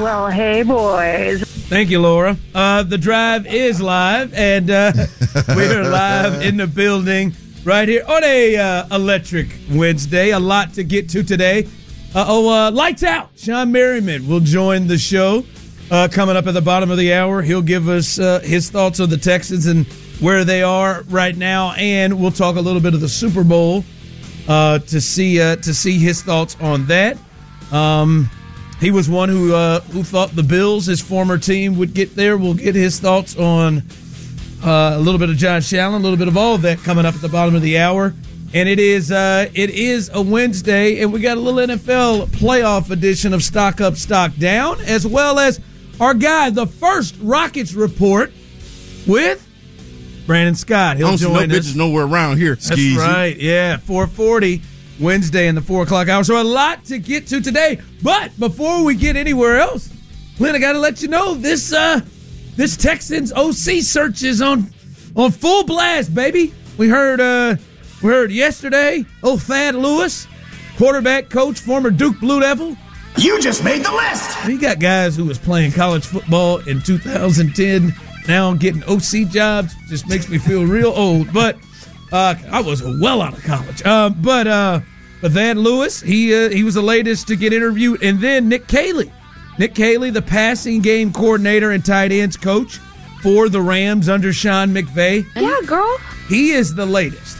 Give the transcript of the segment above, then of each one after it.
Well, hey, boys. Thank you, Laura. The Drive is live, and we're live in the building right here on a electric Wednesday. A lot to get to today. Lights out. Sean Merriman will join the show coming up at the bottom of the hour. He'll give us his thoughts on the Texans and where they are right now, and we'll talk a little bit of the Super Bowl to see his thoughts on that. He was one who thought the Bills, his former team, would get there. We'll get his thoughts on a little bit of Josh Allen, a little bit of all of that coming up at the bottom of the hour. And it is a Wednesday, and we got a little NFL playoff edition of Stock Up, Stock Down, as well as our guy, the first Rockets report with Brandon Scott. He'll join us. Bitches nowhere around here. That's right. Yeah, 4:40 Wednesday in the 4 o'clock hour. So a lot to get to today. But before we get anywhere else, Clint, I got to let you know this Texans OC search is on full blast, baby. We heard yesterday, Thad Lewis, quarterback coach, former Duke Blue Devil. You just made the list. He got guys who was playing college football in 2010 now getting OC jobs. Just makes me feel real old. But I was well out of college. But Thad Lewis, he was the latest to get interviewed. And then Nick Caley, the passing game coordinator and tight ends coach for the Rams under Sean McVay. Yeah, girl. He is the latest.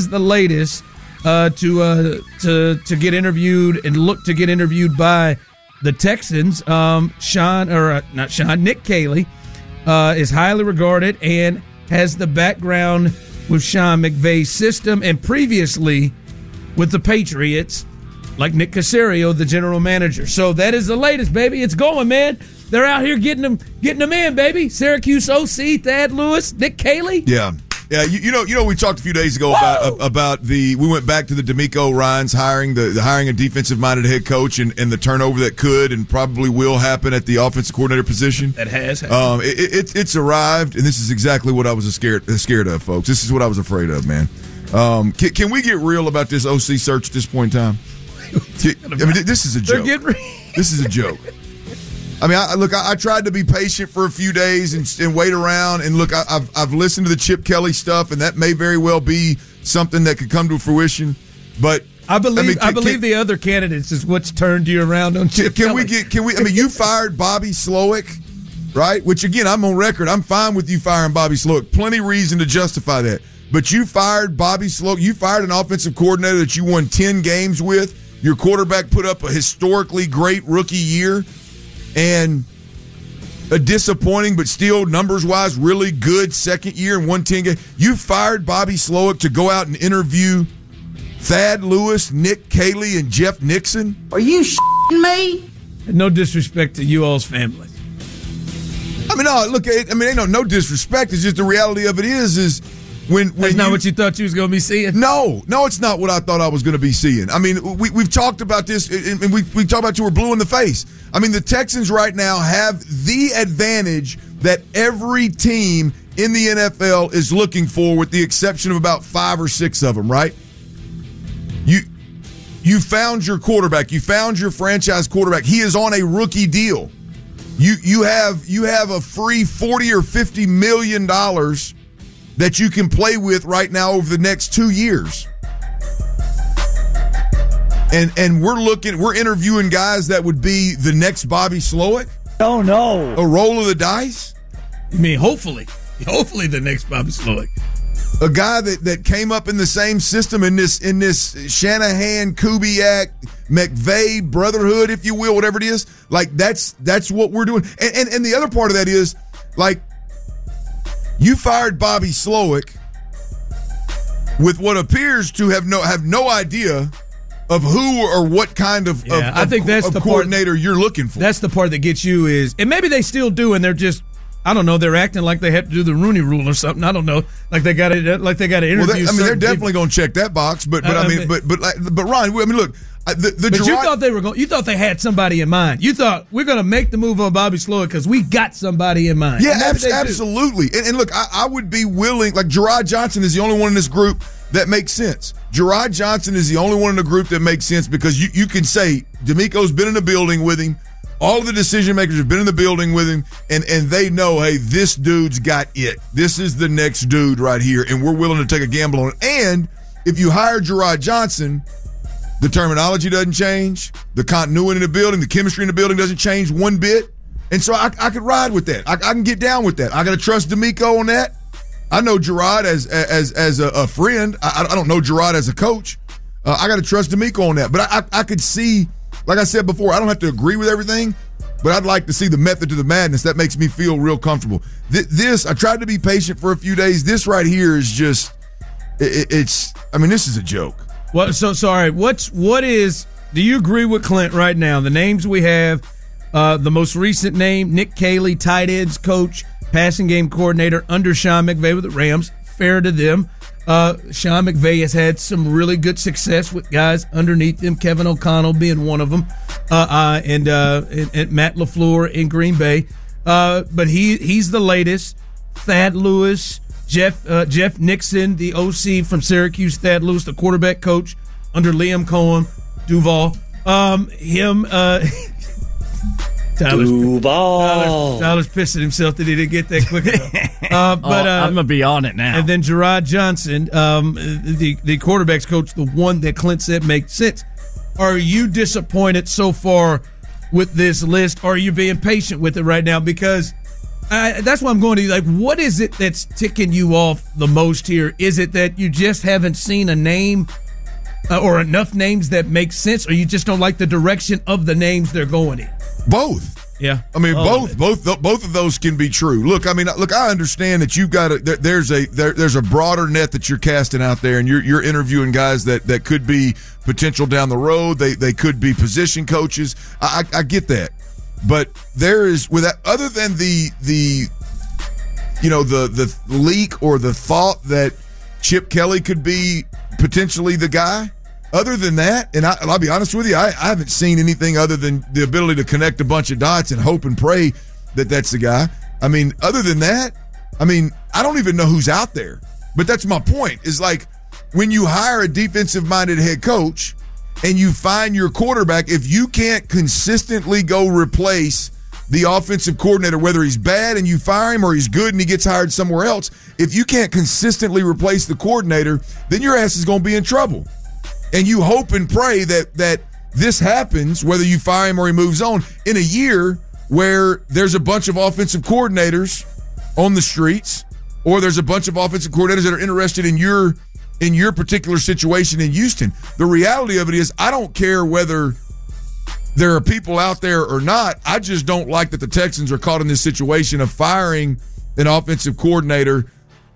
To get interviewed and look to get interviewed by the Texans. Nick Caley is highly regarded and has the background with Sean McVay's system and previously with the Patriots, like Nick Caserio, the general manager. So that is the latest, baby. It's going, man. They're out here getting them in, baby. Syracuse OC, Thad Lewis, Nick Caley. Yeah. Yeah, you know, we talked a few days ago about we went back to the D'Amico Ryans hiring hiring a defensive-minded head coach and the turnover that could and probably will happen at the offensive coordinator position. That has happened. It's arrived, and this is exactly what I was scared of, folks. This is what I was afraid of, man. Can we get real about this OC search at this point in time? This is a joke. This is a joke. I mean, I tried to be patient for a few days and wait around. And look, I've listened to the Chip Kelly stuff, and that may very well be something that could come to fruition. But I believe the other candidates is what's turned you around on Chip Kelly. You fired Bobby Slowick, right? Which again, I'm on record. I'm fine with you firing Bobby Slowick. Plenty reason to justify that. But you fired Bobby Slowick. You fired an offensive coordinator that you won 10 games with. Your quarterback put up a historically great rookie year. And a disappointing, but still numbers-wise really good second year and won 10 games. You fired Bobby Slowick to go out and interview Thad Lewis, Nick Caley, and Jeff Nixon? Are you shitting me? No disrespect to you all's family. I mean, no, look, ain't no disrespect. It's just the reality of it is when that's not what you thought you was going to be seeing? No, it's not what I thought I was going to be seeing. I mean, we've talked about this, and we talked about you were blue in the face. I mean, the Texans right now have the advantage that every team in the NFL is looking for, with the exception of about 5 or 6 of them, right? You found your quarterback. You found your franchise quarterback. He is on a rookie deal. You have a free $40 or $50 million that you can play with right now over the next 2 years. And we're interviewing guys that would be the next Bobby Slowick. Oh no. A roll of the dice? You mean hopefully the next Bobby Slowick. A guy that came up in the same system in this Shanahan, Kubiak, McVay brotherhood, if you will, whatever it is. Like that's what we're doing. And the other part of that is, like, you fired Bobby Slowick with what appears to have no idea of who or what kind of I think that's the coordinator part, you're looking for. That's the part that gets you is, and maybe they still do, and they're just, I don't know, they're acting like they have to do the Rooney Rule or something. I don't know, like they got to interview. Well, they're definitely going to check that box. But Ron, I mean, look. You thought they had somebody in mind. You thought we're going to make the move on Bobby Slowick because we got somebody in mind. Yeah, absolutely. And look, I would be willing. Like, Gerard Johnson is the only one in this group that makes sense. Gerard Johnson is the only one in the group that makes sense because you can say D'Amico's been in the building with him. All of the decision makers have been in the building with him, and they know, hey, this dude's got it. This is the next dude right here, and we're willing to take a gamble on it. And if you hire Gerard Johnson, the terminology doesn't change, the continuity in the building, the chemistry in the building doesn't change one bit. And so I could ride with that. I can get down with that. I got to trust D'Amico on that. I know Gerard as a friend. I don't know Gerard as a coach. I got to trust D'Amico on that. But I could see, like I said before, I don't have to agree with everything, but I'd like to see the method to the madness. That makes me feel real comfortable. This, I tried to be patient for a few days. This right here is just, this is a joke. Well, sorry. Do you agree with Clint right now? The names we have, the most recent name, Nick Caley, tight ends coach, passing game coordinator under Sean McVay with the Rams. Fair to them. Sean McVay has had some really good success with guys underneath him, Kevin O'Connell being one of them, and Matt LaFleur in Green Bay. But he's the latest. Thad Lewis, Jeff Nixon, the OC from Syracuse, Thad Lewis, the quarterback coach under Liam Cohen, Duval. Tyler's pissing himself that he didn't get that quick enough. I'm going to be on it now. And then Gerard Johnson, the quarterback's coach, the one that Clint said makes sense. Are you disappointed so far with this list? Or are you being patient with it right now? Because that's what I'm going to do. Like, what is it that's ticking you off the most here? Is it that you just haven't seen a name or enough names that make sense, or you just don't like the direction of the names they're going in? Both. Yeah. I mean, both of those can be true. Look, I understand that you've got there's a broader net that you're casting out there, and you're interviewing guys that could be potential down the road. They could be position coaches. I get that. But there is, other than the leak or the thought that Chip Kelly could be potentially the guy. Other than that, and I'll be honest with you, I haven't seen anything other than the ability to connect a bunch of dots and hope and pray that that's the guy. I mean, other than that, I don't even know who's out there. But that's my point, is like when you hire a defensive-minded head coach and you find your quarterback, if you can't consistently go replace the offensive coordinator, whether he's bad and you fire him or he's good and he gets hired somewhere else, if you can't consistently replace the coordinator, then your ass is going to be in trouble. And you hope and pray that this happens, whether you fire him or he moves on, in a year where there's a bunch of offensive coordinators on the streets, or there's a bunch of offensive coordinators that are interested in your particular situation in Houston. The reality of it is, I don't care whether there are people out there or not. I just don't like that the Texans are caught in this situation of firing an offensive coordinator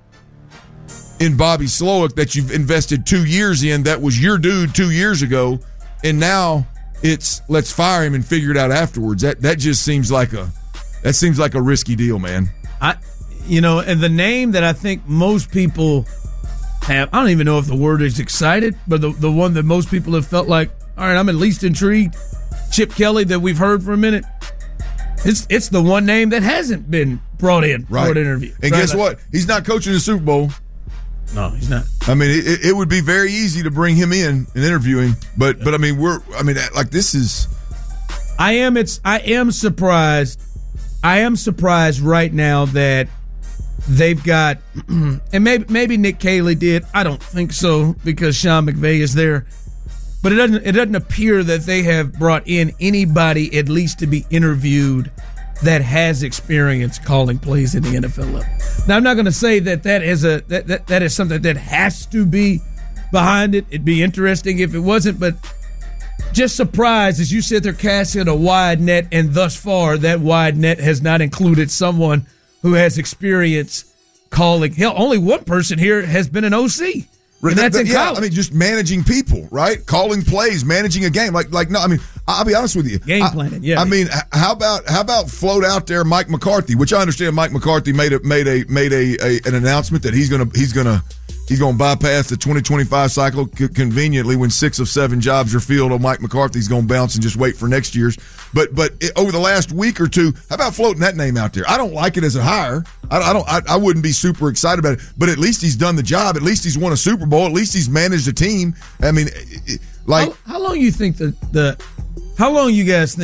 in Bobby Slowick that you've invested 2 years in. That was your dude 2 years ago, and now it's let's fire him and figure it out afterwards. That just seems like a risky deal, man. And the name that I think most people have, I don't even know if the word is excited, but the one that most people have felt like, all right, I'm at least intrigued, Chip Kelly, that we've heard for a minute. It's the one name that hasn't been brought in for an interview. And guess what? He's not coaching the Super Bowl. No, he's not. I mean, it would be very easy to bring him in and interview him, but this is. I am surprised. I am surprised right now that they've got, and maybe Nick Caley did. I don't think so, because Sean McVay is there. But it doesn't appear that they have brought in anybody at least to be interviewed that has experience calling plays in the NFL level. Now, I'm not going to say that is something that has to be behind it. It'd be interesting if it wasn't, but just surprised as you sit there casting a wide net, and thus far that wide net has not included someone who has experience calling. Hell, only one person here has been an OC. And that's in college. Just managing people, right? Calling plays, managing a game. I'll be honest with you. Game planning, yeah. How about float out there Mike McCarthy, which I understand Mike McCarthy made an announcement that he's gonna bypass the 2025 cycle conveniently when 6 of 7 jobs are filled. On Mike McCarthy's gonna bounce and just wait for next year's. But over the last week or two, how about floating that name out there? I don't like it as a hire. I wouldn't be super excited about it. But at least he's done the job. At least he's won a Super Bowl. At least he's managed a team. How long you think how long you guys think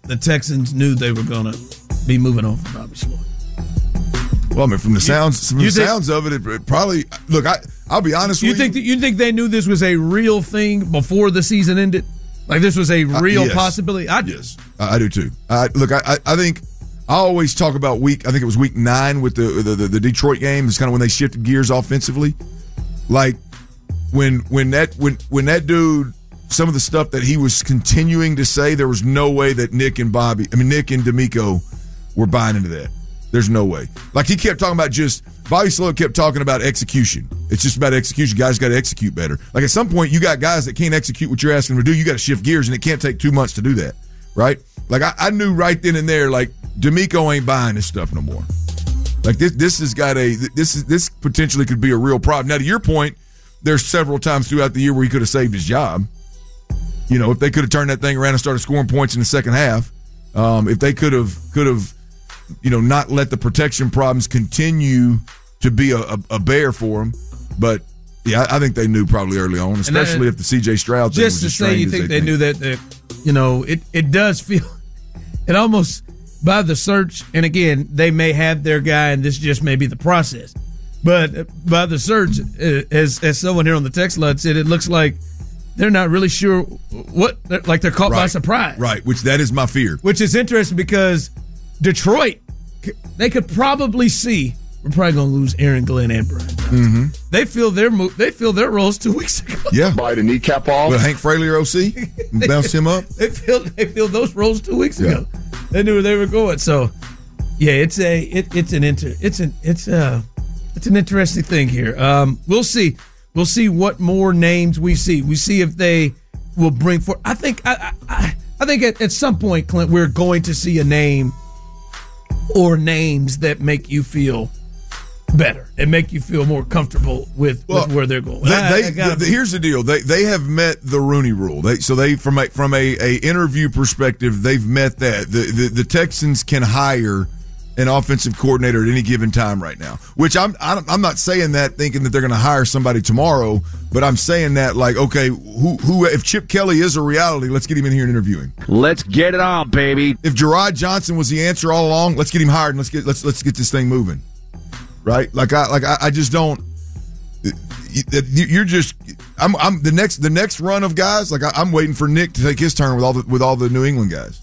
the Texans knew they were going to be moving on from Bobby Slowick. Well, I mean, from the sounds of it, it probably look. I'll be honest with you. You think they knew this was a real thing before the season ended? Like this was a real possibility? I do too. I think I always talk about I think it was week 9 with the Detroit game. It's kind of when they shifted gears offensively. Like when that dude, some of the stuff that he was continuing to say, there was no way that Nick and D'Amico were buying into that. There's no way. Like he kept talking about Bobby Slowick kept talking about execution. It's just about execution. Guys got to execute better. Like at some point, you got guys that can't execute what you're asking them to do. You got to shift gears, and it can't take 2 months to do that, right? Like I knew right then and there, like D'Amico ain't buying this stuff no more. Like this has got this potentially could be a real problem. Now to your point, there's several times throughout the year where he could have saved his job. You know, if they could have turned that thing around and started scoring points in the second half, if they could have. Not let the protection problems continue to be a bear for them. But, yeah, I think they knew probably early on, especially if the C.J. Stroud thing was just to say you think they knew that, it does feel – it almost – by the search, and again, they may have their guy, and this just may be the process. But by the search, as someone here on the text line said, it looks like they're not really sure what – like they're caught by surprise. Right, which that is my fear. Which is interesting because – Detroit, they could probably see we're probably going to lose Aaron Glenn and Brian. Mm-hmm. They feel their roles 2 weeks ago. Yeah, by the kneecap off. With Hank Fralier OC, bounce him up. They feel those roles 2 weeks ago. They knew where they were going. So, yeah, it's an interesting thing here. We'll see. We'll see what more names we see. We see if they will bring forth. I think at some point, Clint, we're going to see a name or names that make you feel better and make you feel more comfortable with where they're going. Here's the deal: they have met the Rooney Rule. From a interview perspective, they've met that. The Texans can hire an offensive coordinator at any given time right now. Which I'm not saying that thinking that they're going to hire somebody tomorrow, but I'm saying that like, okay, who if Chip Kelly is a reality, let's get him in here and interview him. Let's get it on, baby. If Gerard Johnson was the answer all along, let's get him hired and let's get this thing moving. Right? I just don't. You're just. I'm the next run of guys. Like I'm waiting for Nick to take his turn with all the New England guys.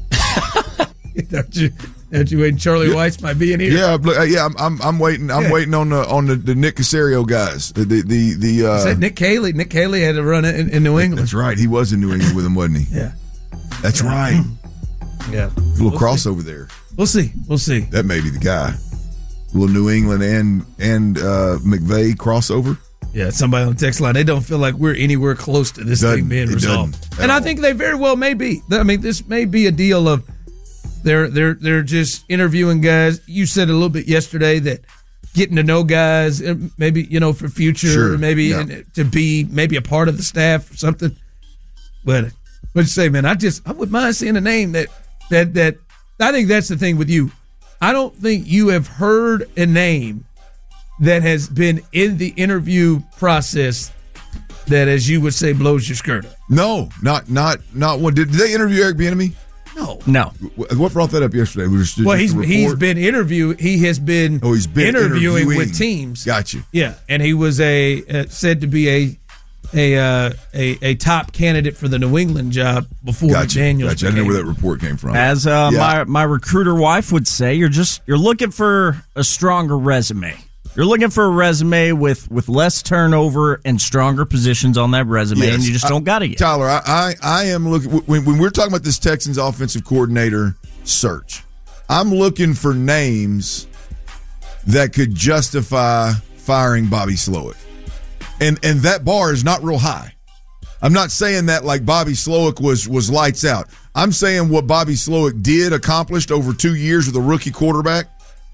Don't you waiting? Charlie Weiss might be in here. Yeah. I'm waiting. I'm waiting on the Nick Caserio guys. Is that Nick Caley? Nick Caley had to run it in New England. That's right. He was in New England with him, wasn't he? Yeah. That's right. Yeah. A little crossover there. We'll see. That may be the guy. A little New England and McVay crossover. Yeah, somebody on the text line. They don't feel like we're anywhere close to this thing being resolved, and I think they very well may be. I mean, this may be a deal of. They're just interviewing guys. You said a little bit yesterday that getting to know guys, maybe for future, maybe to be maybe a part of the staff or something. But what you say, man? I wouldn't mind seeing a name that I think that's the thing with you. I don't think you have heard a name that has been in the interview process that, as you would say, blows your skirt up. No, not one. Did they interview Eric Bieniemy? No. What brought that up yesterday? He's been interviewing. He has been. Interviewing with teams. Got you. Yeah, and he was said to be a top candidate for the New England job before McDaniels. Gotcha. I didn't know where that report came from. As my recruiter wife would say, you're looking for a stronger resume. You're looking for a resume with less turnover and stronger positions on that resume, and you just don't got it yet. Tyler, I am looking when we're talking about this Texans offensive coordinator search. I'm looking for names that could justify firing Bobby Slowick, and that bar is not real high. I'm not saying that like Bobby Slowick was lights out. I'm saying what Bobby Slowick accomplished over 2 years with a rookie quarterback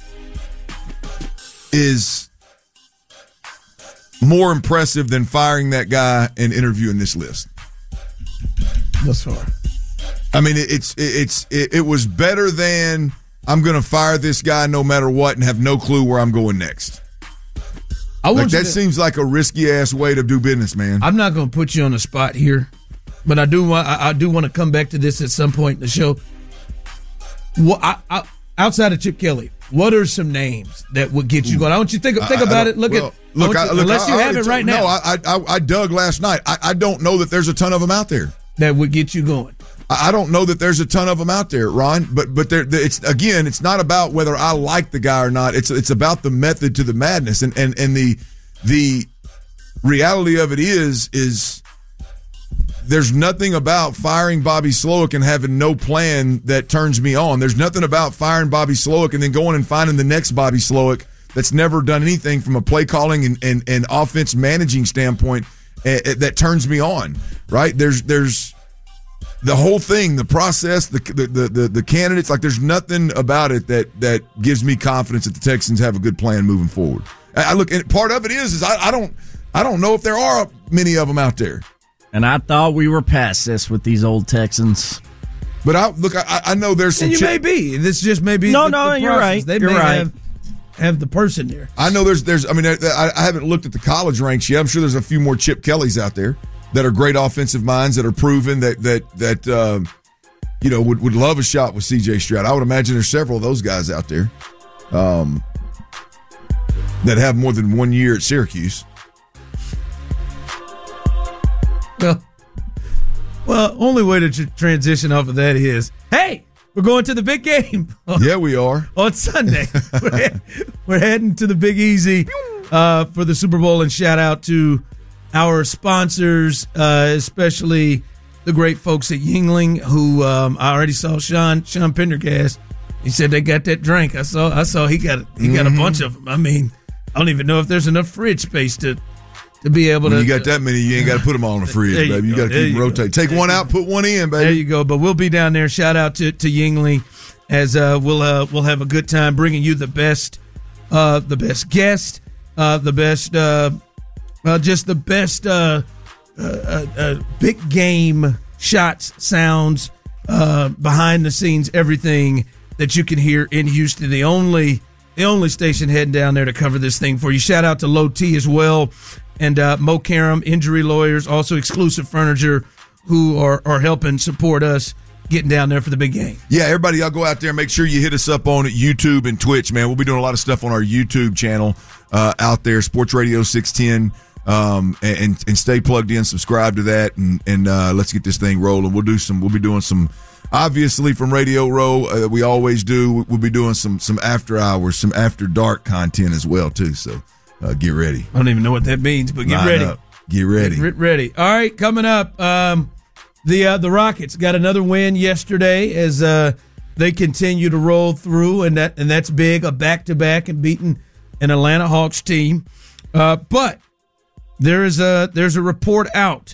is more impressive than firing that guy and interviewing this list. That's far. I mean, it was better than I'm going to fire this guy no matter what and have no clue where I'm going next. Seems like a risky ass way to do business, man. I'm not going to put you on the spot here, but I do want to come back to this at some point in the show. outside of Chip Kelly, what are some names that would get you going? I want you to think about it. Unless you have it right now. No, I dug last night. I don't know that there's a ton of them out there that would get you going. I don't know that there's a ton of them out there, Ron. But it's not about whether I like the guy or not. It's about the method to the madness, and the reality of it is there's nothing about firing Bobby Slowik and having no plan that turns me on. There's nothing about firing Bobby Slowik and then going and finding the next Bobby Slowik that's never done anything from a play calling and offense managing standpoint that turns me on. Right? There's the whole thing, the process, the candidates. Like there's nothing about it that gives me confidence that the Texans have a good plan moving forward. I look, and part of it is I don't know if there are many of them out there. And I thought we were past this with these old Texans. But I know there's some. And you may be. This just may be. No, you're right. They you're may right. have the person there. I know there's. I mean, I haven't looked at the college ranks yet. I'm sure there's a few more Chip Kellys out there that are great offensive minds that are proven that would love a shot with C.J. Stroud. I would imagine there's several of those guys out there that have more than 1 year at Syracuse. Well, only way to transition off of that is, hey, we're going to the big game. Yeah, we are. On Sunday. We're heading to the Big Easy for the Super Bowl, and shout out to our sponsors, especially the great folks at Yuengling, who I already saw Sean Pendergast. He said they got that drink. I saw he got a bunch of them. I mean, I don't even know if there's enough fridge space to be able to. When you got that many, you ain't got to put them all in the fridge, baby. You got to keep them rotating. Take one out, put one in, baby. There you go. But we'll be down there. Shout out to Yuengling, as we'll have a good time bringing you the best guest, the best big game shots, sounds, behind the scenes, everything that you can hear in Houston. The only station heading down there to cover this thing for you. Shout out to Low T as well, and Mo Karam, Injury Lawyers, also Exclusive Furniture, who are helping support us getting down there for the big game. Yeah, everybody, y'all go out there and make sure you hit us up on YouTube and Twitch, man. We'll be doing a lot of stuff on our YouTube channel out there, Sports Radio 610, and stay plugged in, subscribe to that, and let's get this thing rolling. We'll be doing some, obviously from Radio Row, we always do. We'll be doing some after hours, some after dark content as well too. So get ready. I don't even know what that means, but get ready. Get ready. Get ready. All right, coming up, the Rockets got another win yesterday as they continue to roll through, and that's big, a back-to-back and beating an Atlanta Hawks team. But there's a report out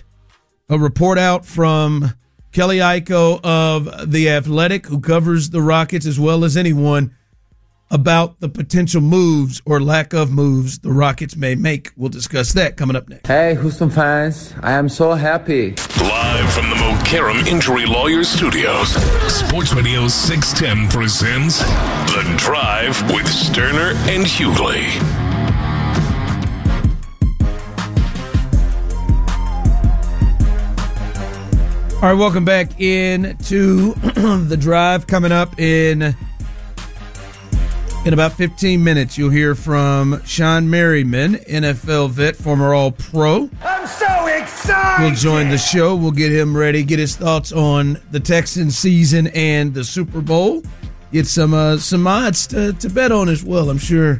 from Kelly Iko of The Athletic, who covers the Rockets as well as anyone, about the potential moves or lack of moves the Rockets may make. We'll discuss that coming up next. Hey, Houston fans, I am so happy. Live from the Mo Karam Injury Lawyers Studios, Sports Radio 610 presents The Drive with Sterner and Hughley. All right, welcome back into The Drive. Coming up in about 15 minutes, you'll hear from Sean Merriman, NFL vet, former All-Pro. I'm so excited! Will join the show. We'll get him ready, get his thoughts on the Texans season and the Super Bowl. Get some odds to bet on as well. I'm sure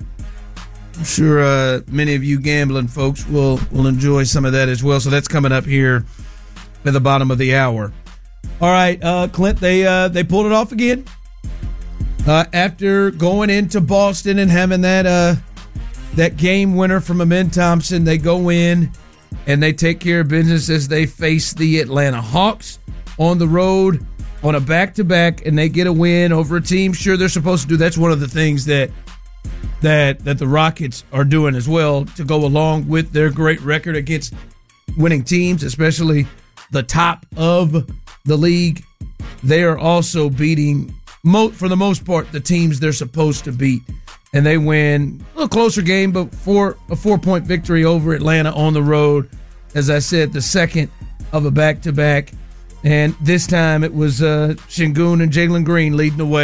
many of you gambling folks will enjoy some of that as well. So that's coming up here at the bottom of the hour. All right, Clint, they pulled it off again. After going into Boston and having that game winner from Amen Thompson, they go in and they take care of business as they face the Atlanta Hawks on the road on a back-to-back, and they get a win over a team. Sure, they're supposed to do. That's one of the things that the Rockets are doing as well, to go along with their great record against winning teams, especially the top of the league. They are also beating, for the most part, the teams they're supposed to beat. And they win a little closer game, but for a 4-point victory over Atlanta on the road. As I said, the second of a back-to-back. And this time it was Şengün and Jalen Green leading the way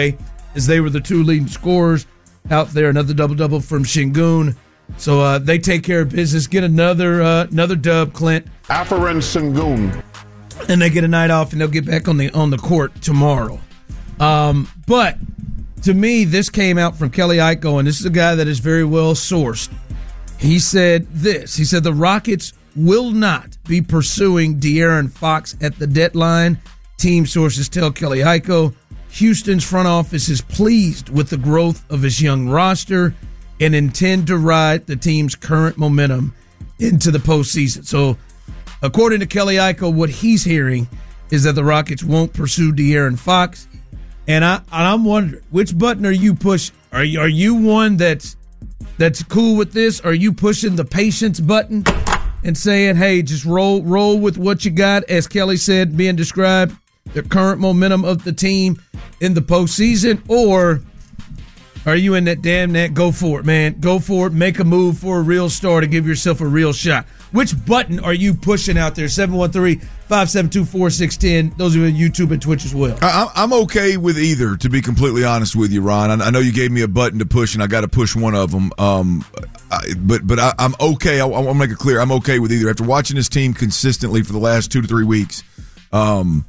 as they were the 2 leading scorers out there. Another double-double from Şengün. So they take care of business, get another dub, Clint. Aferin Şengün. And they get a night off, and they'll get back on the court tomorrow. But to me, this came out from Kelly Iko, and this is a guy that is very well sourced. He said this. He said the Rockets will not be pursuing De'Aaron Fox at the deadline. Team sources tell Kelly Iko Houston's front office is pleased with the growth of his young roster and intend to ride the team's current momentum into the postseason. So, according to Kelly Iko, what he's hearing is that the Rockets won't pursue De'Aaron Fox. And I'm wondering, which button are you pushing? Are you one that's cool with this? Are you pushing the patience button and saying, hey, just roll with what you got, as Kelly said, being described, the current momentum of the team in the postseason? Or are you in that damn net, go for it, man. Go for it, make a move for a real star to give yourself a real shot? Which button are you pushing out there? 713-572-4610. Those are on YouTube and Twitch as well. I'm okay with either, to be completely honest with you, Ron. I know you gave me a button to push, and I got to push one of them. But I'm okay. I want to make it clear. I'm okay with either. After watching this team consistently for the last 2 to 3 weeks, I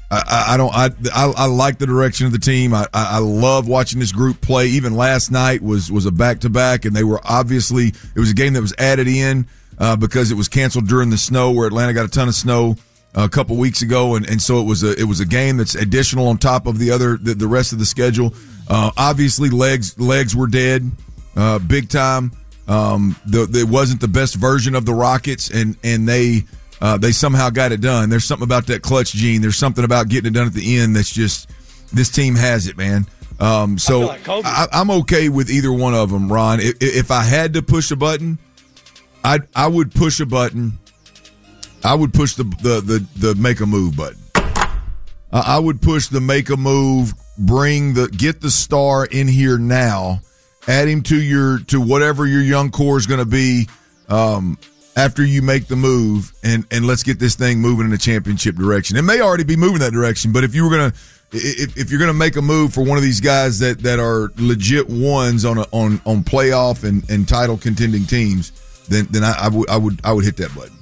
like the direction of the team. I love watching this group play. Even last night was a back-to-back, and they were obviously – it was a game that was added in because it was canceled during the snow, where Atlanta got a ton of snow a couple weeks ago, and so it was a game that's additional on top of the rest of the schedule. Obviously, legs were dead big time. It wasn't the best version of the Rockets, and they somehow got it done. There's something about that clutch gene. There's something about getting it done at the end that's just, this team has it, man. So I'm okay with either one of them, Ron. If I had to push a button, I would push a button. I would push the make a move button. I would push the make a move, get the star in here now, add him to whatever your young core is going to be after you make the move, and let's get this thing moving in a championship direction. It may already be moving that direction, but if you're gonna make a move for one of these guys that are legit ones on playoff and title contending teams, then I would hit that button.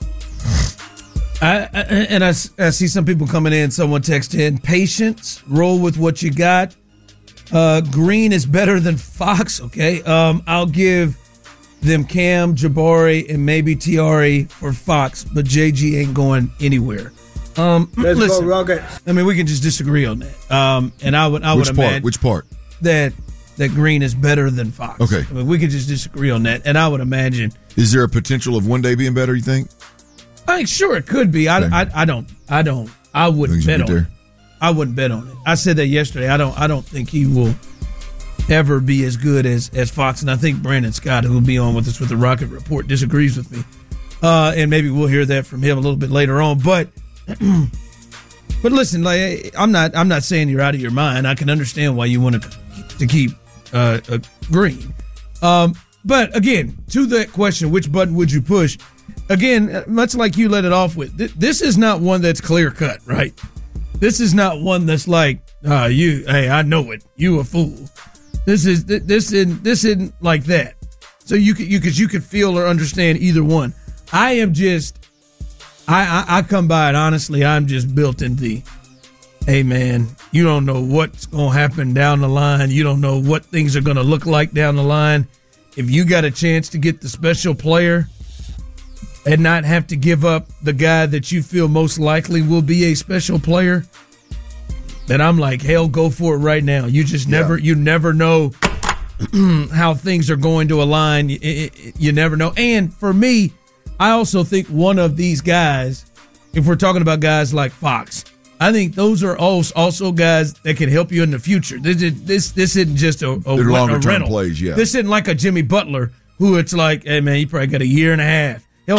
I see some people coming in. Someone texted in, patience, roll with what you got. Green is better than Fox. Okay. I'll give them Cam, Jabari, and maybe Tiari for Fox, but JG ain't going anywhere. Let's listen, go Rockets. I mean, we can just disagree on that. And I would imagine which part? That Green is better than Fox. Okay. I mean, we could just disagree on that. And I would imagine. Is there a potential of one day being better, you think? I think sure it could be. I wouldn't bet on it. I wouldn't bet on it. I said that yesterday. I don't think he will ever be as good as Fox. And I think Brandon Scott, who will be on with us with the Rocket Report, disagrees with me. And maybe we'll hear that from him a little bit later on. But listen, like, I'm not saying you're out of your mind. I can understand why you want to keep Green. But again, to that question, which button would you push? Again, much like you let it off with, this is not one that's clear cut, right? This is not one that's like, hey, I know it, you a fool. This isn't like that. So you could feel or understand either one. I am just, I come by it honestly. I'm just built in the, hey man, you don't know what's gonna happen down the line. You don't know what things are gonna look like down the line. If you got a chance to get the special player and not have to give up the guy that you feel most likely will be a special player, then I'm like, hell, go for it right now. You just you never know how things are going to align. You never know. And for me, I also think one of these guys, if we're talking about guys like Fox, I think those are also guys that can help you in the future. This isn't just a longer term rental. Plays, yeah. This isn't like a Jimmy Butler, who it's like, hey man, he probably got a year and a half.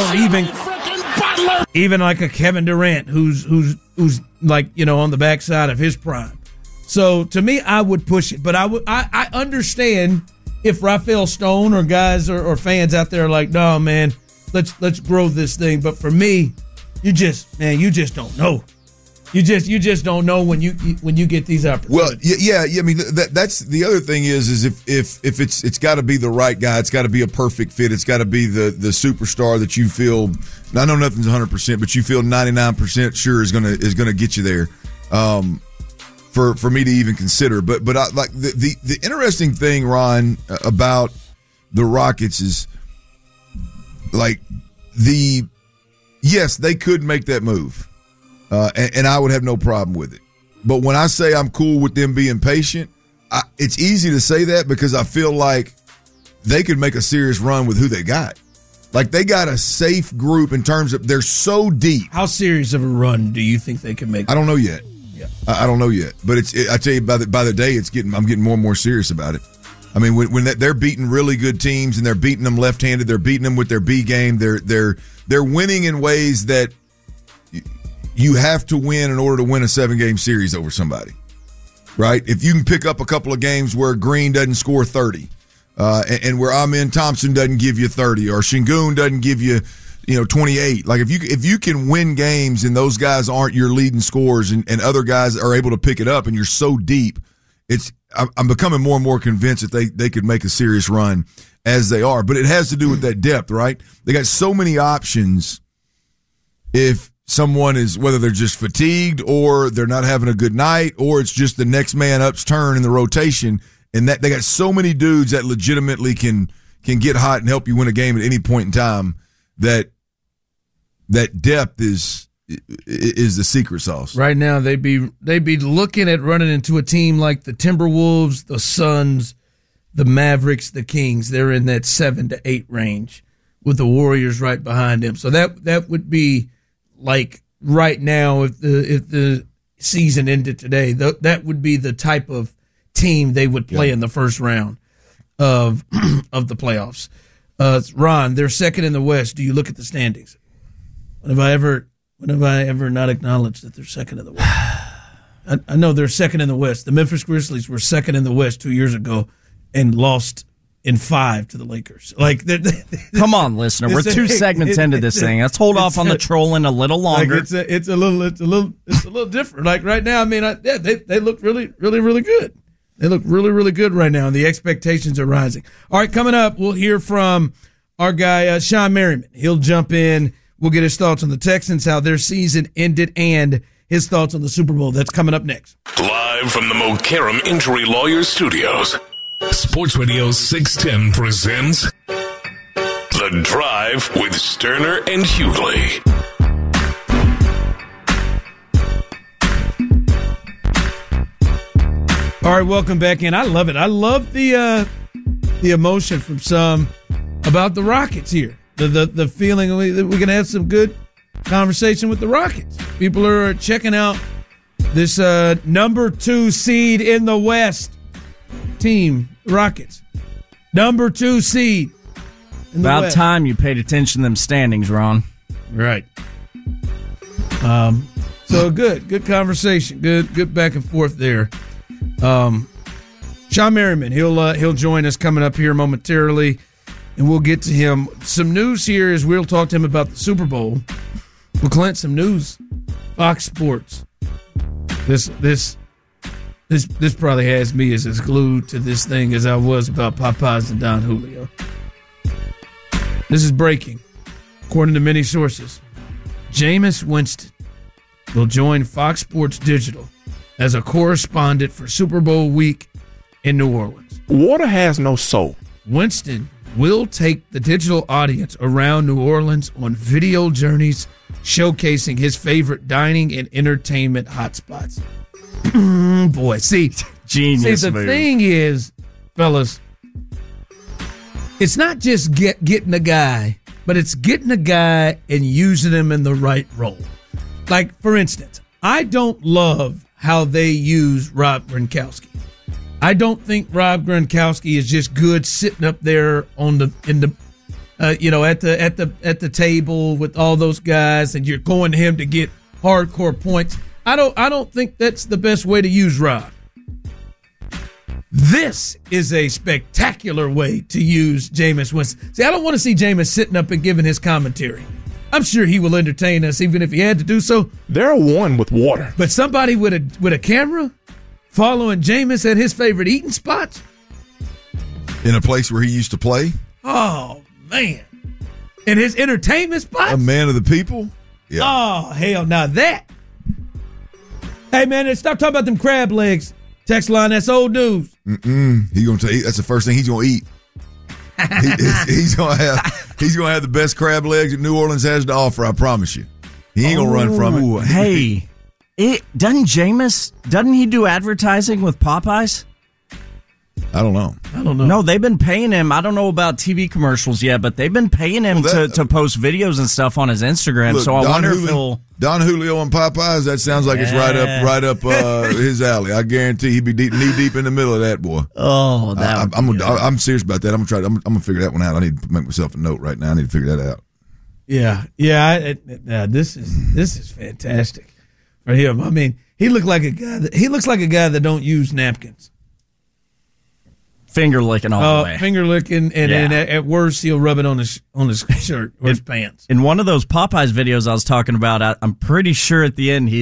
Even like a Kevin Durant, who's like, on the backside of his prime. So to me, I would push it, but I understand if Rafael Stone or guys or fans out there are like, no man, let's grow this thing. But for me, you just don't know. You just don't know when you get these opportunities. Well, yeah. I mean, that's the other thing is if it's got to be the right guy, it's got to be a perfect fit. It's got to be the superstar that you feel. I know nothing's 100%, but you feel 99% sure is gonna get you there. For me to even consider, but I, like the interesting thing, Ron, about the Rockets is like yes, they could make that move. And I would have no problem with it. But when I say I'm cool with them being patient, it's easy to say that because I feel like they could make a serious run with who they got. Like they got a safe group in terms of they're so deep. How serious of a run do you think they can make? I don't know yet. Yeah. I don't know yet. But I tell you, by the day, I'm getting more and more serious about it. I mean, when they're beating really good teams and they're beating them left-handed, they're beating them with their B game. They're winning in ways that you have to win in order to win a 7-game series over somebody, right? If you can pick up a couple of games where Green doesn't score 30, and where Amen Thompson doesn't give you 30, or Şengün doesn't give you, 28. Like if you can win games and those guys aren't your leading scorers and other guys are able to pick it up and you're so deep, I'm becoming more and more convinced that they could make a serious run as they are. But it has to do with that depth, right? They got so many options. If someone is, whether they're just fatigued or they're not having a good night or it's just the next man up's turn in the rotation, and that they got so many dudes that legitimately can get hot and help you win a game at any point in time, that depth is the secret sauce. Right now they'd be looking at running into a team like the Timberwolves, the Suns, the Mavericks, the Kings. They're in that 7 to 8 range with the Warriors right behind them. So that would be like right now, if the season ended today, that would be the type of team they would play in the first round of the playoffs. Ron, they're second in the West. Do you look at the standings? When have I ever not acknowledged that they're second in the West? I know they're second in the West. The Memphis Grizzlies were second in the West 2 years ago and lost in 5 to the Lakers. Like, come on, listener, we're 2 segments into this thing. Let's hold off on the trolling a little longer. Like it's a little different. Like right now, I mean, they look really, really, really good. They look really, really good right now, and the expectations are rising. All right, coming up, we'll hear from our guy Sean Merriman. He'll jump in. We'll get his thoughts on the Texans, how their season ended, and his thoughts on the Super Bowl. That's coming up next. Live from the Mokaram Injury Lawyers Studios, Sports Radio 610 presents The Drive with Sterner and Hughley. All right, welcome back in. I love it. I love the emotion from some about the Rockets here. The feeling that we're going to have some good conversation with the Rockets. People are checking out this number 2 seed in the West team, Rockets. Number 2 seed in the About West. time you paid attention to them standings, Ron. Right. So good conversation. Good back and forth there. Sean Merriman, he'll join us coming up here momentarily, and we'll get to him. Some news here is we'll talk to him about the Super Bowl. Well, Clint, some news. Fox Sports. This probably has me as glued to this thing as I was about Popeyes and Don Julio. This is breaking. According to many sources, Jameis Winston will join Fox Sports Digital as a correspondent for Super Bowl week in New Orleans. Water has no soul. Winston will take the digital audience around New Orleans on video journeys showcasing his favorite dining and entertainment hotspots. Boy, see, genius. See, the thing is, fellas, it's not just getting a guy, but it's getting a guy and using him in the right role. Like, for instance, I don't love how they use Rob Gronkowski. I don't think Rob Gronkowski is just good sitting up there at the table with all those guys, and you're going to him to get hardcore points. I don't think that's the best way to use Rob. This is a spectacular way to use Jameis Winston. See, I don't want to see Jameis sitting up and giving his commentary. I'm sure he will entertain us, even if he had to do so. They're one with water. But somebody with a camera following Jameis at his favorite eating spots? In a place where he used to play? Oh, man. In his entertainment spots? A man of the people? Yeah. Oh, hell, now that. Hey, man, stop talking about them crab legs. Text line, that's old news. He's gonna tell you that's the first thing he's gonna eat. He's gonna have the best crab legs that New Orleans has to offer. I promise you. He ain't gonna run from it. Hey, doesn't he do advertising with Popeyes? I don't know. No, they've been paying him. I don't know about TV commercials yet, but they've been paying him to post videos and stuff on his Instagram. Look, so I wonder if he'll. Don Julio and Popeyes. That sounds like it's right up his alley. I guarantee he'd be knee deep in the middle of that, boy. Oh, I'm serious about that. I'm gonna figure that one out. I need to make myself a note right now. I need to figure that out. Yeah. This is fantastic for him. I mean, he looks like a guy that don't use napkins. Finger licking all the way. Finger licking, and at worst, he'll rub it on his shirt or his pants. In one of those Popeyes videos I was talking about, I'm pretty sure at the end he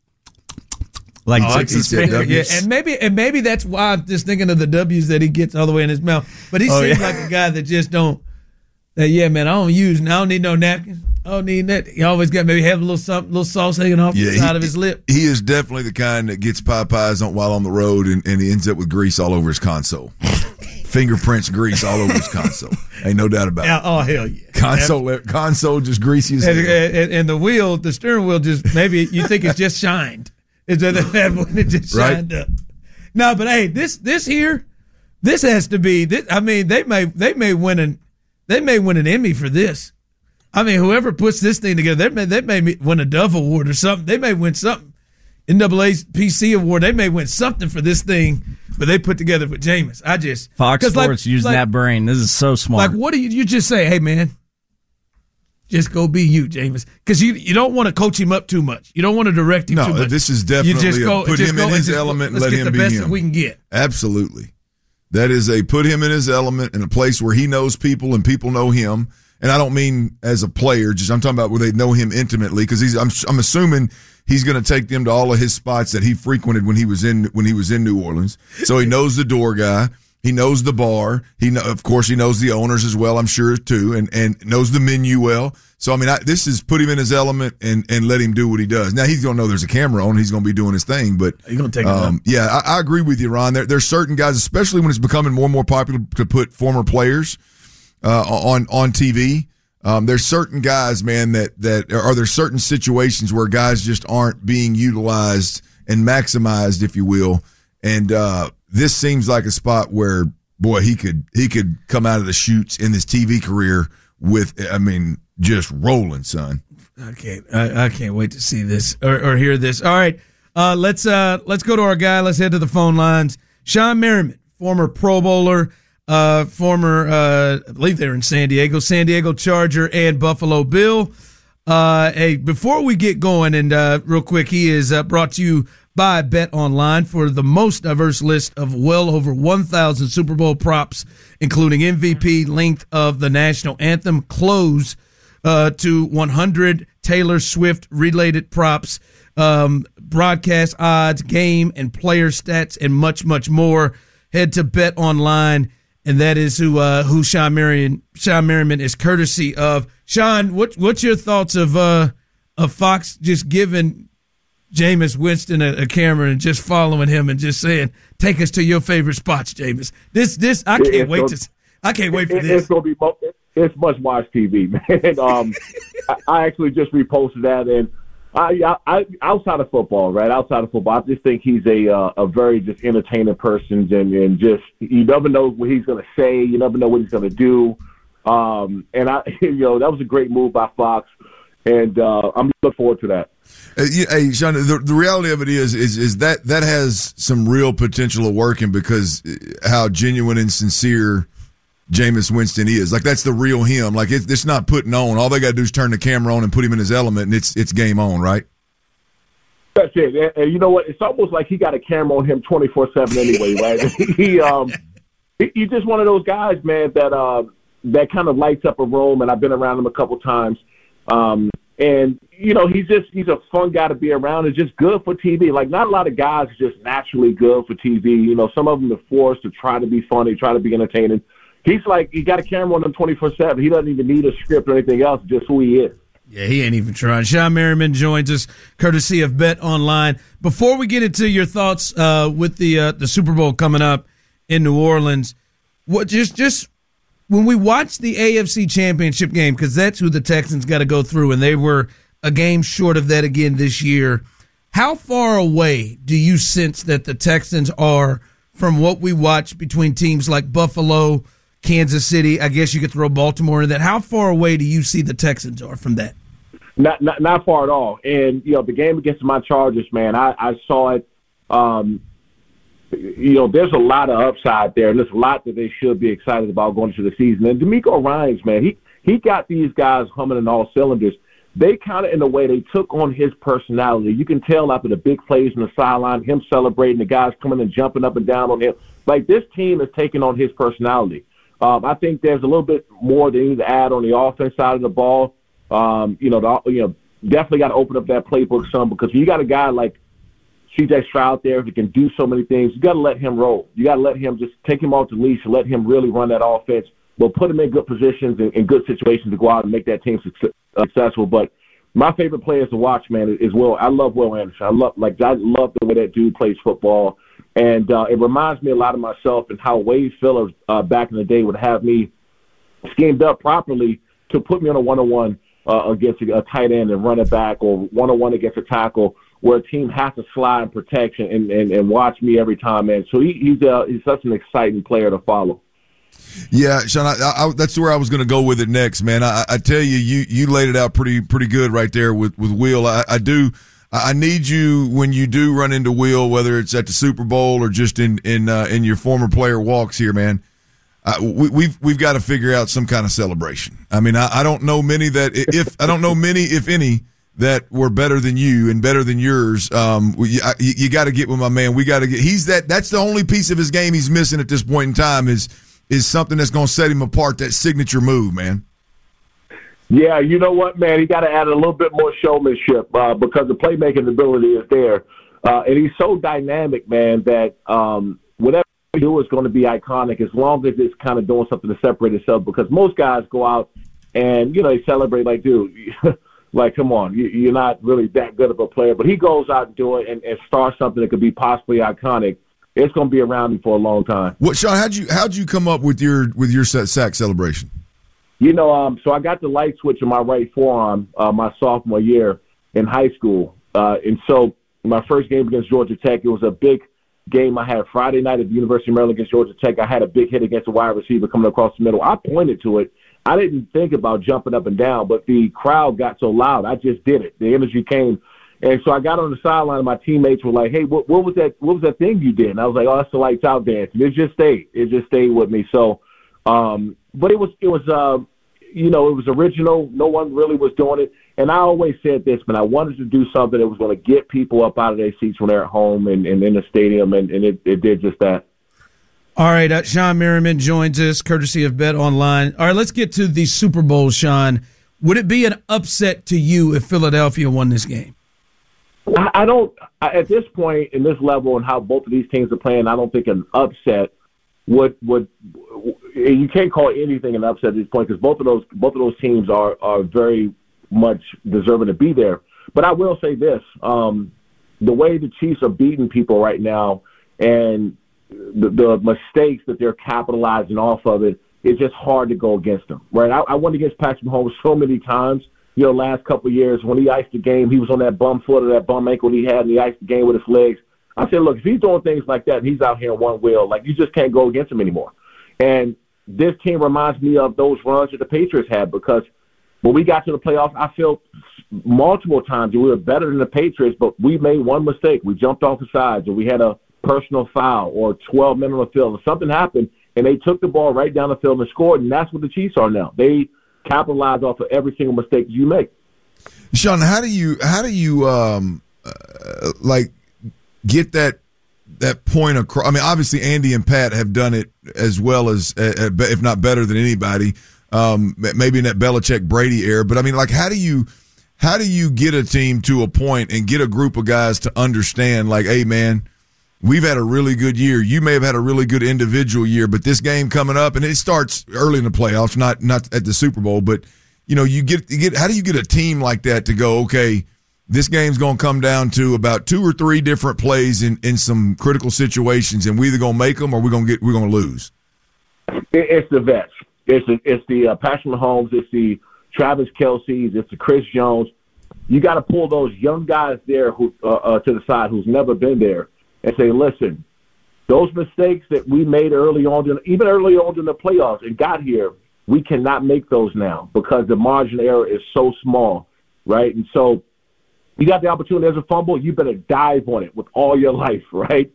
licks his finger. Yeah, and maybe that's why I'm just thinking of the W's that he gets all the way in his mouth. But he seems like a guy that just don't. Man, I don't need no napkins. I don't need that. He always got maybe have a little sauce hanging off the side of his lip. He is definitely the kind that gets Popeyes while on the road, and he ends up with grease all over his console. Fingerprints, grease all over his console. Ain't no doubt about it. Oh, hell yeah. Console just greasy as hell. And the steering wheel just, maybe you think it's just shined. It's when it just shined up. No, but hey, this here, this has to be, I mean, they may win an Emmy for this. I mean, whoever puts this thing together, they may win a Dove Award or something. They may win something. NAACP Award. They may win something for this thing, but they put together with Jameis. Fox Sports using that brain. This is so smart. Like, what do you just say? Hey, man, just go be you, Jameis. Because you don't want to coach him up too much. You don't want to direct him too much. No, this is definitely put him in his element and let him be him. Let's get the best that we can get. Absolutely. That is a put him in his element in a place where he knows people and people know him. And I don't mean as a player, I'm talking about where they know him intimately, because I'm assuming he's going to take them to all of his spots that he frequented when he was in New Orleans. So he knows the door guy, he knows the bar, of course he knows the owners as well, I'm sure too, and knows the menu well. So I mean, this is put him in his element and let him do what he does. Now he's going to know there's a camera on, he's going to be doing his thing, but he's going to take it up. Yeah, I agree with you, Ron. There's certain guys, especially when it's becoming more and more popular to put former players on TV. There's certain guys, man, that there's certain situations where guys just aren't being utilized and maximized, if you will. And this seems like a spot where, boy, he could come out of the chutes in his TV career with, I mean, just rolling, son. I can't wait to see this or hear this. All right, let's go to our guy. Let's head to the phone lines. Shawne Merriman, former Pro Bowler. I believe they're in San Diego Charger and Buffalo Bill. Hey, before we get going, and real quick, he is brought to you by Bet Online for the most diverse list of well over 1,000 Super Bowl props, including MVP, length of the national anthem, close to 100 Taylor Swift related props, broadcast odds, game and player stats, and much, much more. Head to Bet Online. And that is who Shawne Merriman is courtesy of. Sean, what's your thoughts of Fox just giving Jameis Winston a camera and just following him and just saying, "Take us to your favorite spots, Jameis." This I can't wait for this. It's much watch TV, man. I actually just reposted that, and I outside of football, right? Outside of football, I just think he's a very just entertaining person, and just you never know what he's going to say, you never know what he's going to do, and that was a great move by Fox, and I'm looking forward to that. Hey, Sean, the reality of it is that has some real potential of working because how genuine and sincere Jameis Winston is. Like, that's the real him. Like, it's not putting on. All they got to do is turn the camera on and put him in his element, and it's game on, right? That's it. And you know what? It's almost like he got a camera on him 24/7 anyway, right? He's just one of those guys, man, that kind of lights up a room, and I've been around him a couple times. And, you know, he's a fun guy to be around and just good for TV. Like, not a lot of guys are just naturally good for TV. You know, some of them are forced to try to be funny, try to be entertaining. He's like, he got a camera on him 24/7. He doesn't even need a script or anything else, just who he is. Yeah, he ain't even trying. Sean Merriman joins us, courtesy of Bet Online. Before we get into your thoughts with the Super Bowl coming up in New Orleans, what just when we watch the AFC Championship game, because that's who the Texans got to go through, and they were a game short of that again this year, how far away do you sense that the Texans are from what we watch between teams like Buffalo, Kansas City? I guess you could throw Baltimore in that. How far away do you see the Texans are from that? Not far at all. And, you know, the game against my Chargers, man, I saw it. You know, there's a lot of upside there, and there's a lot that they should be excited about going into the season. And DeMeco Ryans, man, he got these guys humming in all cylinders. They kind of, in a way, they took on his personality. You can tell after the big plays on the sideline, him celebrating, the guys coming and jumping up and down on him. Like, this team is taking on his personality. I think there's a little bit more they need to add on the offense side of the ball. You know, definitely got to open up that playbook some, because you got a guy like C.J. Stroud there who can do so many things. You got to let him roll. You got to let him just take him off the leash and let him really run that offense. But put him in good positions and good situations to go out and make that team successful. But my favorite players to watch, man, is Will. I love Will Anderson. I love the way that dude plays football. And it reminds me a lot of myself and how Wade Phillips back in the day would have me schemed up properly to put me on a one-on-one against a tight end and run it back, or one-on-one against a tackle where a team has to slide in protection and watch me every time, man. So he's such an exciting player to follow. Yeah, Sean, that's where I was going to go with it next, man. I tell you laid it out pretty good right there with Will. I need you when you do run into Will, whether it's at the Super Bowl or just in your former player walks here, man. We've got to figure out some kind of celebration. I mean, I don't know many if any that were better than you and better than yours. You got to get with my man. We got to get. That's the only piece of his game he's missing at this point in time is something that's going to set him apart. That signature move, man. Yeah, you know what, man? He got to add a little bit more showmanship because the playmaking ability is there, and he's so dynamic, man, that whatever he do is going to be iconic as long as it's kind of doing something to separate itself. Because most guys go out and they celebrate like, dude, like, come on, you're not really that good of a player. But he goes out and do it and starts something that could be possibly iconic. It's going to be around him for a long time. What, Sean? How'd you come up with your sack celebration? So I got the light switch in my right forearm my sophomore year in high school. And so my first game against Georgia Tech, it was a big game I had Friday night at the University of Maryland against Georgia Tech. I had a big hit against a wide receiver coming across the middle. I pointed to it. I didn't think about jumping up and down, but the crowd got so loud. I just did it. The energy came. And so I got on the sideline, and my teammates were like, hey, what was that thing you did? And I was like, oh, that's the lights out dance. And it just stayed with me. So, but it was original. No one really was doing it. And I always said this, but I wanted to do something that was going to get people up out of their seats when they're at home and in the stadium, and it did just that. All right, Sean Merriman joins us, courtesy of Bet Online. All right, let's get to the Super Bowl, Sean. Would it be an upset to you if Philadelphia won this game? I don't. At this point, in this level, and how both of these teams are playing, I don't think an upset would. You can't call anything an upset at this point because both of those teams are very much deserving to be there. But I will say this: the way the Chiefs are beating people right now, and the mistakes that they're capitalizing off of it, it's just hard to go against them. Right? I went against Patrick Mahomes so many times. Last couple of years when he iced the game, he was on that bum foot or that bum ankle he had, and he iced the game with his legs. I said, look, if he's doing things like that and he's out here in one wheel, like, you just can't go against him anymore. And this team reminds me of those runs that the Patriots had, because when we got to the playoffs, I felt multiple times that we were better than the Patriots, but we made one mistake. We jumped off the sides, or we had a personal foul, or 12 men on the field, and something happened, and they took the ball right down the field and scored, and that's what the Chiefs are now. They capitalize off of every single mistake you make. Sean, how do you get that point across? I mean, obviously Andy and Pat have done it as well as, if not better than anybody. maybe in that Belichick-Brady era. But, I mean, like, how do you get a team to a point and get a group of guys to understand, like, hey, man, we've had a really good year. You may have had a really good individual year, but this game coming up, and it starts early in the playoffs, not at the Super Bowl, but, you know, you get how do you get a team like that to go, okay, this game's going to come down to about 2 or 3 different plays in some critical situations, and we're either going to make them or we're going to lose? It's the vets. It's the Patrick Mahomes. It's the Travis Kelce's. It's the Chris Jones. You got to pull those young guys there who to the side who's never been there and say, listen, those mistakes that we made early on in the playoffs and got here, we cannot make those now because the margin of error is so small, right? And so you got the opportunity as a fumble, you better dive on it with all your life, right?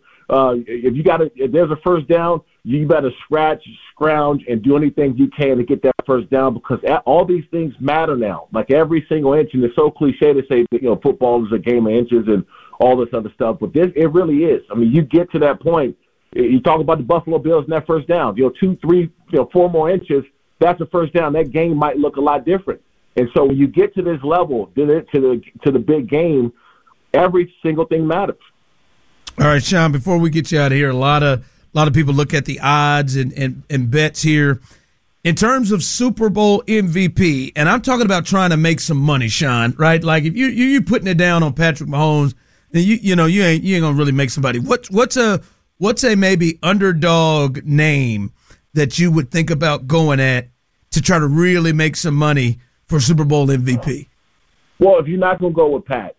If there's a first down, you better scrounge, and do anything you can to get that first down because all these things matter now. Like every single inch, and it's so cliche to say that, you know, football is a game of inches and all this other stuff, but it really is. I mean, you get to that point. You talk about the Buffalo Bills and that first down. 2, 3, 4 more inches, that's a first down. That game might look a lot different. And so when you get to this level, to the big game, every single thing matters. All right, Sean, before we get you out of here, a lot of people look at the odds and bets here. In terms of Super Bowl MVP, and I'm talking about trying to make some money, Sean, right? Like if you're putting it down on Patrick Mahomes, then you ain't gonna really make somebody. What's a maybe underdog name that you would think about going at to try to really make some money for Super Bowl MVP? Well, if you're not going to go with Pat,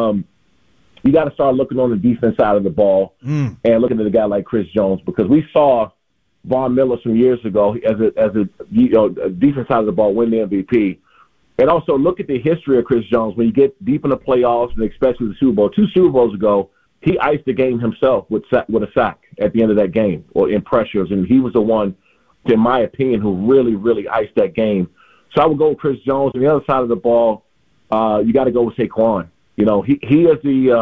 you got to start looking on the defense side of the ball and looking at a guy like Chris Jones because we saw Von Miller some years ago as a defense side of the ball win the MVP. And also look at the history of Chris Jones when you get deep in the playoffs and especially the Super Bowl. 2 Super Bowls ago, he iced the game himself with a sack at the end of that game or in pressures, and he was the one, in my opinion, who really, really iced that game. So I would go with Chris Jones. On the other side of the ball, you got to go with Saquon. You know, he is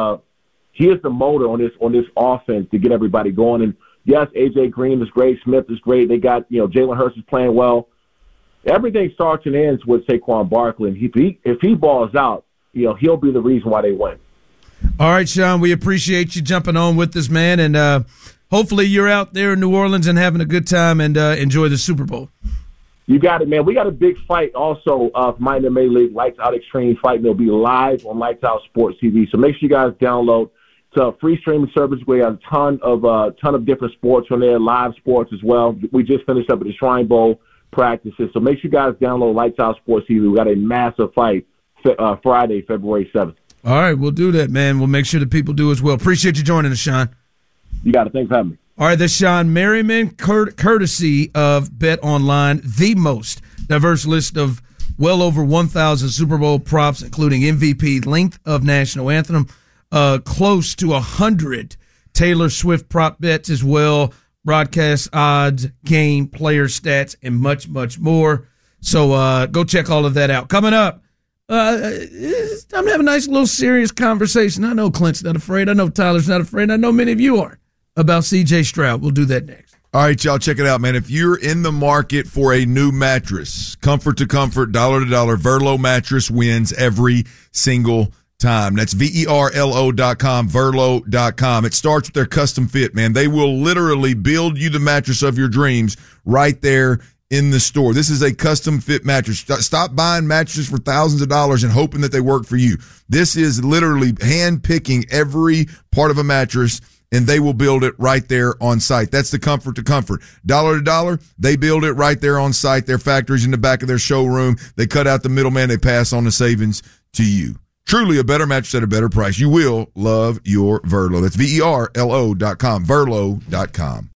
the motor on this offense to get everybody going. And yes, AJ Green is great, Smith is great. They got Jalen Hurts is playing well. Everything starts and ends with Saquon Barkley. And if he balls out, he'll be the reason why they win. All right, Sean, we appreciate you jumping on with us, man, and hopefully you're out there in New Orleans and having a good time and enjoy the Super Bowl. You got it, man. We got a big fight also for Miami May League, Lights Out Extreme Fight, and it'll be live on Lights Out Sports TV. So make sure you guys download. It's a free streaming service. We have a ton of different sports on there, live sports as well. We just finished up at the Shrine Bowl practices. So make sure you guys download Lights Out Sports TV. We got a massive fight Friday, February 7th. All right, we'll do that, man. We'll make sure that people do as well. Appreciate you joining us, Sean. You got it. Thanks for having me. All right, that's Sean Merriman, courtesy of Bet Online, the most diverse list of well over 1,000 Super Bowl props, including MVP, length of national anthem, close to 100 Taylor Swift prop bets as well, broadcast odds, game, player stats, and much, much more. So go check all of that out. Coming up, I'm going to have a nice little serious conversation. I know Clint's not afraid. I know Tyler's not afraid. I know many of you are. About C.J. Stroud. We'll do that next. All right, y'all, check it out, man. If you're in the market for a new mattress, comfort to comfort, dollar to dollar, Verlo mattress wins every single time. That's VERLO.com, Verlo.com. It starts with their custom fit, man. They will literally build you the mattress of your dreams right there in the store. This is a custom fit mattress. Stop buying mattresses for thousands of dollars and hoping that they work for you. This is literally hand picking every part of a mattress, and they will build it right there on site. That's the comfort to comfort. Dollar to dollar, they build it right there on site. Their factories in the back of their showroom. They cut out the middleman. They pass on the savings to you. Truly a better mattress at a better price. You will love your Verlo. That's VERLO.com, Verlo.com.